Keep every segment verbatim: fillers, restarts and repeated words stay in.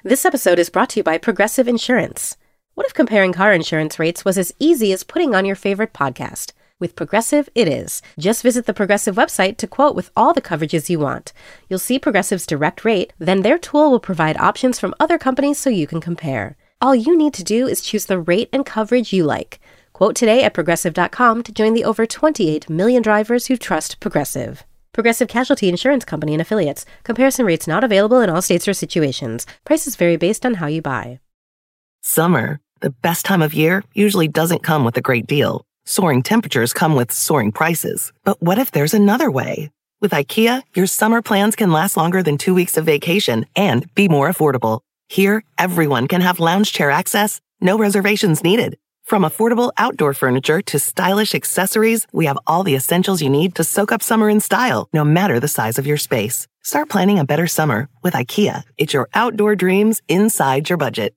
This episode is brought to you by Progressive Insurance. What if comparing car insurance rates was as easy as putting on your favorite podcast? With Progressive, it is. Just visit the Progressive website to quote with all the coverages you want. You'll see Progressive's direct rate, then their tool will provide options from other companies so you can compare. All you need to do is choose the rate and coverage you like. Quote today at progressive dot com to join the over twenty-eight million drivers who trust Progressive. Progressive Casualty Insurance Company and Affiliates. Comparison rates not available in all states or situations. Prices vary based on how you buy. Summer, the best time of year, usually doesn't come with a great deal. Soaring temperatures come with soaring prices. But what if there's another way? With IKEA, your summer plans can last longer than two weeks of vacation and be more affordable. Here, everyone can have lounge chair access, no reservations needed. From affordable outdoor furniture to stylish accessories, we have all the essentials you need to soak up summer in style, no matter the size of your space. Start planning a better summer with IKEA. It's your outdoor dreams inside your budget.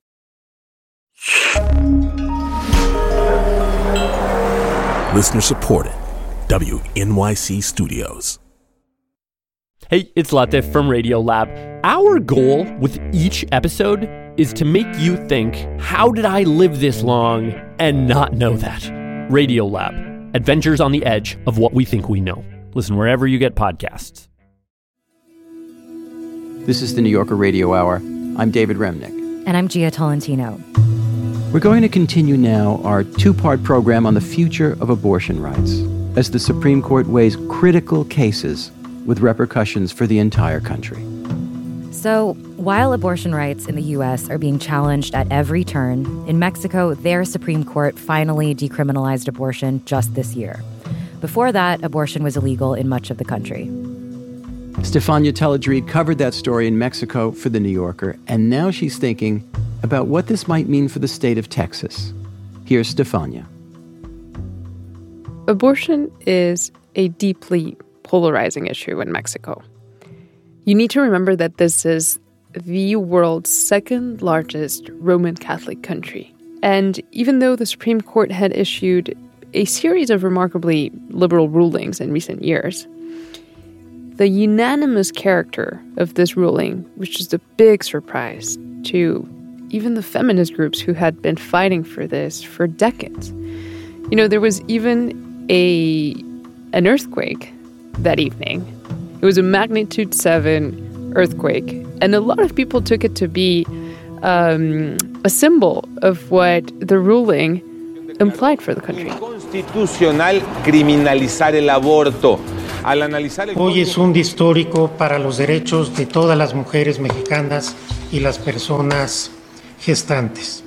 Listener supported. W N Y C Studios. Hey, it's Latif from Radiolab. Our goal with each episode is to make you think, how did I live this long and not know that? Radiolab, adventures on the edge of what we think we know. Listen wherever you get podcasts. This is the New Yorker Radio Hour. I'm David Remnick. And I'm Gia Tolentino. We're going to continue now our two-part program on the future of abortion rights as the Supreme Court weighs critical cases with repercussions for the entire country. So, while abortion rights in the U S are being challenged at every turn, in Mexico, their Supreme Court finally decriminalized abortion just this year. Before that, abortion was illegal in much of the country. Stefania Teledreed covered that story in Mexico for The New Yorker, and now she's thinking about what this might mean for the state of Texas. Here's Stefania. Abortion is a deeply polarizing issue in Mexico. You need to remember that this is the world's second largest Roman Catholic country. And even though the Supreme Court had issued a series of remarkably liberal rulings in recent years, the unanimous character of this ruling was just a big surprise to even the feminist groups who had been fighting for this for decades. You know, there was even a an earthquake that evening. It was a magnitude seven earthquake, and a lot of people took it to be um, a symbol of what the ruling implied for the country. Hoy es un día histórico para los derechos de todas las mujeres mexicanas y las personas gestantes.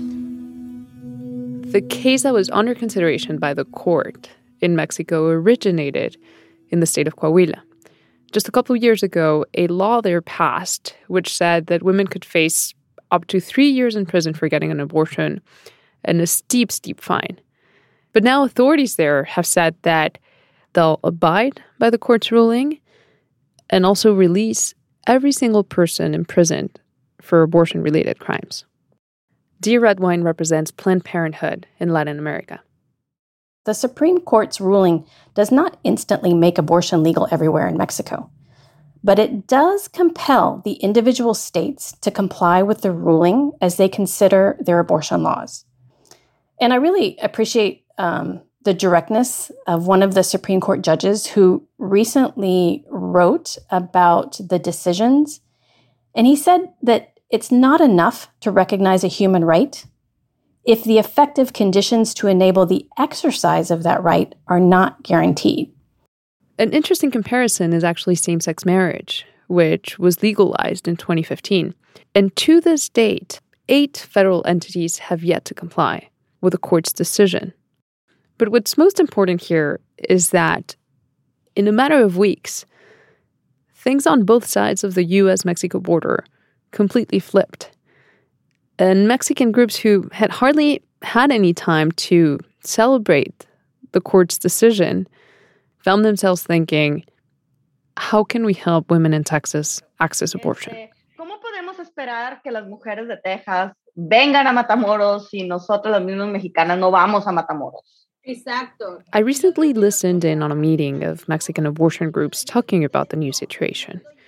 The case that was under consideration by the court in Mexico originated in the state of Coahuila. Just a couple of years ago, a law there passed which said that women could face up to three years in prison for getting an abortion and a steep, steep fine. But now authorities there have said that they'll abide by the court's ruling and also release every single person imprisoned for abortion-related crimes. Dee Redwine represents Planned Parenthood in Latin America. The Supreme Court's ruling does not instantly make abortion legal everywhere in Mexico, but it does compel the individual states to comply with the ruling as they consider their abortion laws. And I really appreciate um, the directness of one of the Supreme Court judges who recently wrote about the decisions. And he said that it's not enough to recognize a human right if the effective conditions to enable the exercise of that right are not guaranteed. An interesting comparison is actually same-sex marriage, which was legalized in twenty fifteen. And to this date, eight federal entities have yet to comply with the court's decision. But what's most important here is that in a matter of weeks, things on both sides of the U S Mexico border completely flipped. And Mexican groups who had hardly had any time to celebrate the court's decision found themselves thinking, how can we help women in Texas access abortion? ¿Cómo podemos esperar que las mujeres de Texas vengan a Matamoros si nosotros las mismas mexicanas no vamos a Matamoros? Exacto. I recently listened in on a meeting of Mexican abortion groups talking about the new situation.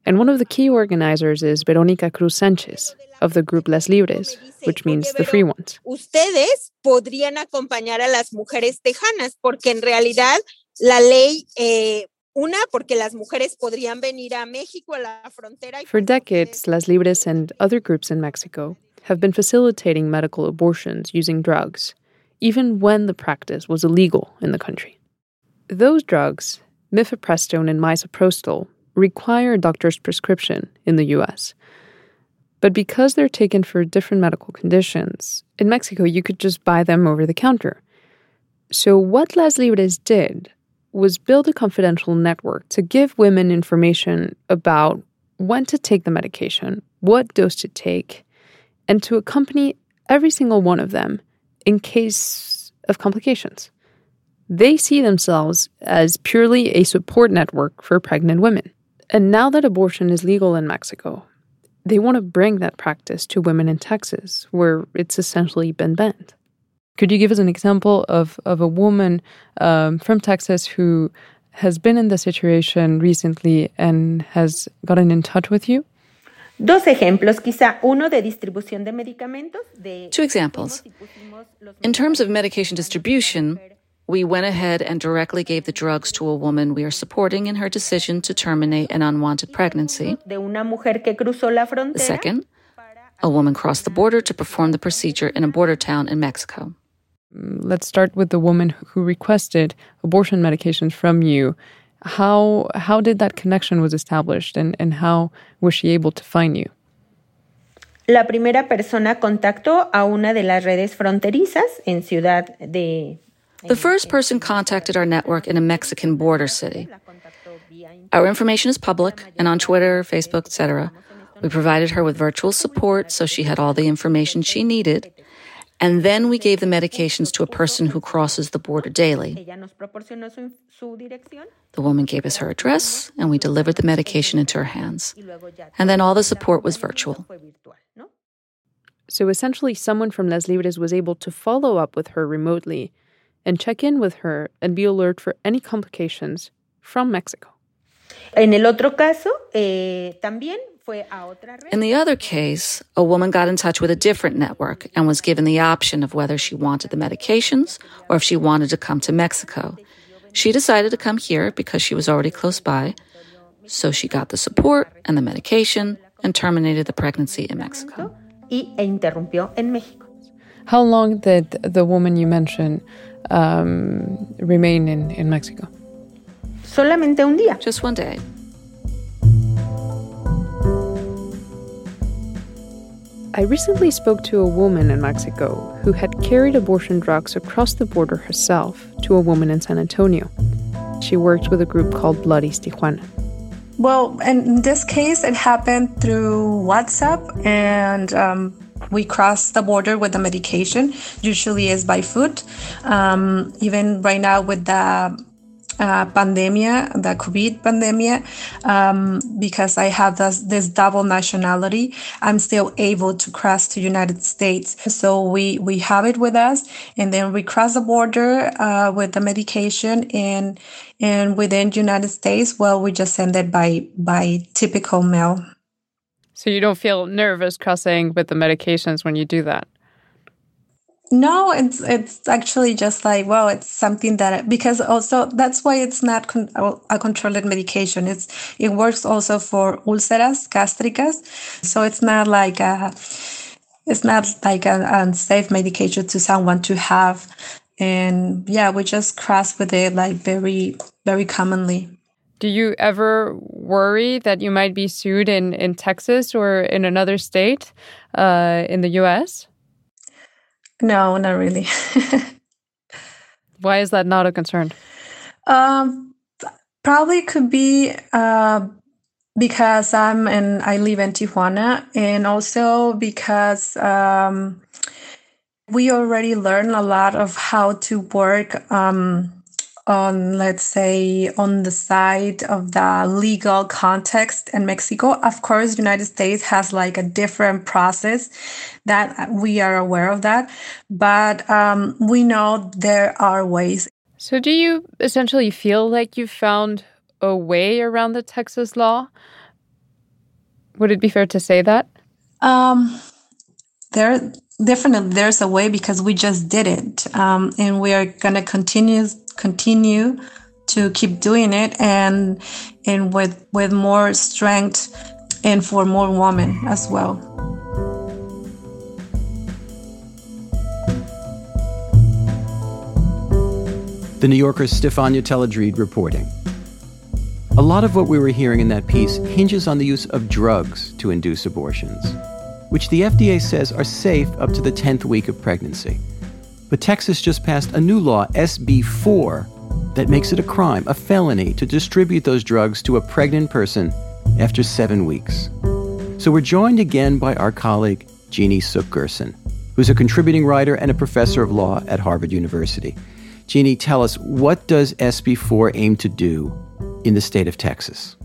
And one of the key organizers is Verónica Cruz Sánchez of the group Las Libres, which means the free ones. Ustedes podrían acompañar a las mujeres tejanas, porque en realidad la ley, eh, una, porque las mujeres podrían venir a México, a la frontera. For decades, Las Libres and other groups in Mexico have been facilitating medical abortions using drugs, even when the practice was illegal in the country. Those drugs, mifepristone and misoprostol, require a doctor's prescription in the U S. But because they're taken for different medical conditions, in Mexico you could just buy them over the counter. So what Las Libres did was build a confidential network to give women information about when to take the medication, what dose to take, and to accompany every single one of them in case of complications. They see themselves as purely a support network for pregnant women. And now that abortion is legal in Mexico, they want to bring that practice to women in Texas, where it's essentially been banned. Could you give us an example of, of a woman um, from Texas who has been in the situation recently and has gotten in touch with you? Dos ejemplos, quizá uno de distribución de medicamentos. De Two examples. In terms of medication distribution, we went ahead and directly gave the drugs to a woman we are supporting in her decision to terminate an unwanted pregnancy. De una mujer que cruzó la frontera. The second, a woman crossed the border to perform the procedure in a border town in Mexico. Let's start with the woman who requested abortion medications from you. How how did that connection was established, and, and how was she able to find you? La primera persona contactó a una de las redes fronterizas en Ciudad de... The first person contacted our network in a Mexican border city. Our information is public, and on Twitter, Facebook, et cetera. We provided her with virtual support, so she had all the information she needed. And then we gave the medications to a person who crosses the border daily. The woman gave us her address, and we delivered the medication into her hands. And then all the support was virtual. So essentially, someone from Las Libres was able to follow up with her remotely and check in with her and be alert for any complications from Mexico. En el otro caso, eh, también fue a otra red. In the other case, a woman got in touch with a different network and was given the option of whether she wanted the medications or if she wanted to come to Mexico. She decided to come here because she was already close by, so she got the support and the medication and terminated the pregnancy in Mexico. Y e interrumpió en México. How long did the woman you mentioned um, remain in, in Mexico? Solamente un día. Just one day. I recently spoke to a woman in Mexico who had carried abortion drugs across the border herself to a woman in San Antonio. She worked with a group called Bloodies Tijuana. Well, in this case, it happened through WhatsApp, and um, we crossed the border with the medication. Usually is by foot. Um, even right now with the uh, pandemia, the COVID pandemia, um, because I have this, this double nationality, I'm still able to cross to United States. So we, we have it with us, and then we cross the border uh, with the medication, and and within United States, well, we just send it by by typical mail. So you don't feel nervous crossing with the medications when you do that? No, it's it's actually just like, well, it's something that, because also that's why it's not con- a controlled medication. It's it works also for úlceras gástricas, so it's not like a it's not like an unsafe medication to someone to have. And yeah, we just cross with it like very very commonly. Do you ever worry that you might be sued in, in Texas or in another state uh, in the U S? No, not really. Why is that not a concern? Um, probably could be uh, because I'm and I live in Tijuana, and also because um, we already learned a lot of how to work um, on, let's say, on the side of the legal context in Mexico. Of course, United States has like a different process that we are aware of that, but um, we know there are ways. So do you essentially feel like you found a way around the Texas law? Would it be fair to say that? Um, there definitely there's a way because we just did it, um, and we are gonna continue continue to keep doing it, and and with with more strength, and for more women as well. The New Yorker's Stefania Teledrid reporting. A lot of what we were hearing in that piece hinges on the use of drugs to induce abortions, which the F D A says are safe up to the tenth week of pregnancy. But Texas just passed a new law, S B four, that makes it a crime, a felony, to distribute those drugs to a pregnant person after seven weeks. So we're joined again by our colleague, Jeannie Suk Gerson, who's a contributing writer and a professor of law at Harvard University. Jeannie, tell us, what does S B four aim to do in the state of Texas?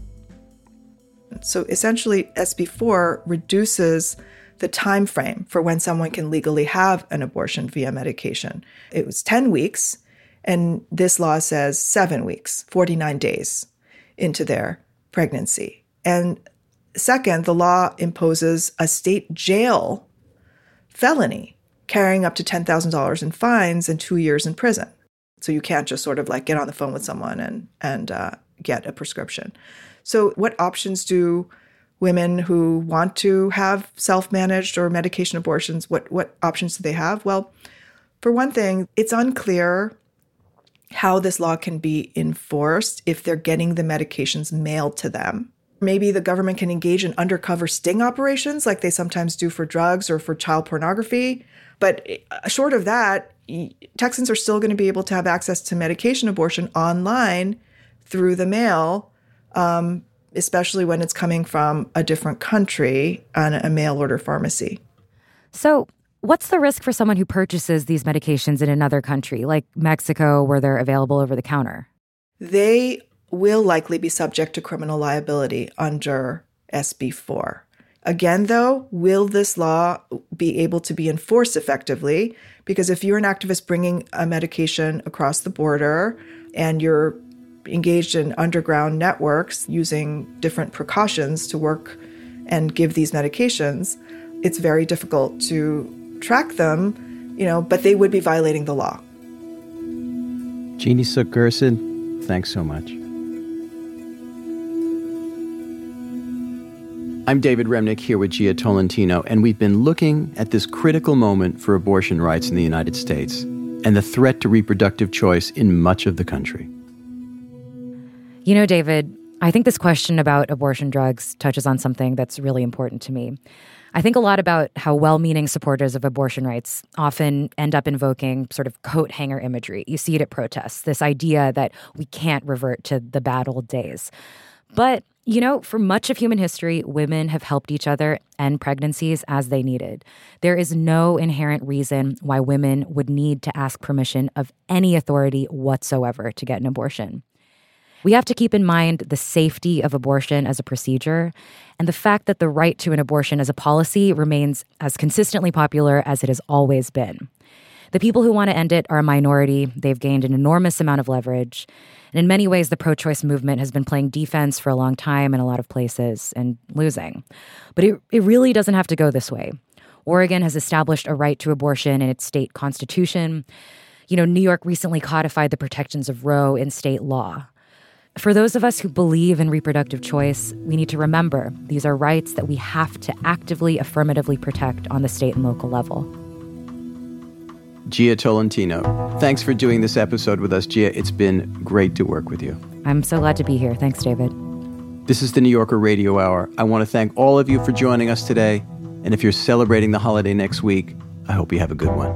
So essentially, S B four reduces the time frame for when someone can legally have an abortion via medication. It was ten weeks, and this law says seven weeks, forty-nine days into their pregnancy. And second, the law imposes a state jail felony carrying up to ten thousand dollars in fines and two years in prison. So you can't just sort of like get on the phone with someone and, and uh, get a prescription. So what options do women who want to have self-managed or medication abortions, what, what options do they have? Well, for one thing, it's unclear how this law can be enforced if they're getting the medications mailed to them. Maybe the government can engage in undercover sting operations like they sometimes do for drugs or for child pornography. But short of that, Texans are still going to be able to have access to medication abortion online through the mail, um, especially when it's coming from a different country on a mail-order pharmacy. So what's the risk for someone who purchases these medications in another country, like Mexico, where they're available over the counter? They will likely be subject to criminal liability under S B four. Again, though, will this law be able to be enforced effectively? Because if you're an activist bringing a medication across the border and you're engaged in underground networks using different precautions to work and give these medications, it's very difficult to track them, you know, but they would be violating the law. Jeannie Suk Gerson, thanks so much. I'm David Remnick here with Jia Tolentino, and we've been looking at this critical moment for abortion rights in the United States and the threat to reproductive choice in much of the country. You know, David, I think this question about abortion drugs touches on something that's really important to me. I think a lot about how well-meaning supporters of abortion rights often end up invoking sort of coat hanger imagery. You see it at protests, this idea that we can't revert to the bad old days. But, you know, for much of human history, women have helped each other end pregnancies as they needed. There is no inherent reason why women would need to ask permission of any authority whatsoever to get an abortion. We have to keep in mind the safety of abortion as a procedure and the fact that the right to an abortion as a policy remains as consistently popular as it has always been. The people who want to end it are a minority. They've gained an enormous amount of leverage. And in many ways, the pro-choice movement has been playing defense for a long time in a lot of places and losing. But it, it really doesn't have to go this way. Oregon has established a right to abortion in its state constitution. You know, New York recently codified the protections of Roe in state law. For those of us who believe in reproductive choice, we need to remember these are rights that we have to actively, affirmatively protect on the state and local level. Jia Tolentino, thanks for doing this episode with us, Jia. It's been great to work with you. I'm so glad to be here. Thanks, David. This is the New Yorker Radio Hour. I want to thank all of you for joining us today. And if you're celebrating the holiday next week, I hope you have a good one.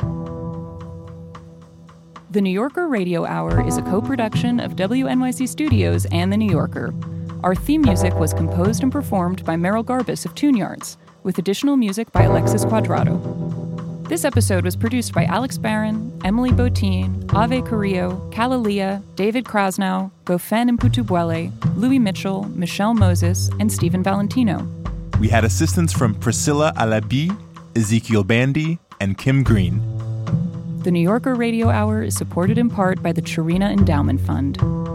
The New Yorker Radio Hour is a co-production of W N Y C Studios and The New Yorker. Our theme music was composed and performed by Merrill Garbus of Tune Yards, with additional music by Alexis Quadrado. This episode was produced by Alex Barron, Emily Botine, Ave Carrillo, Kalalia, David Krasnow, Gofen Mputubuele, Louis Mitchell, Michelle Moses, and Stephen Valentino. We had assistance from Priscilla Alabi, Ezekiel Bandy, and Kim Green. The New Yorker Radio Hour is supported in part by the Chirina Endowment Fund.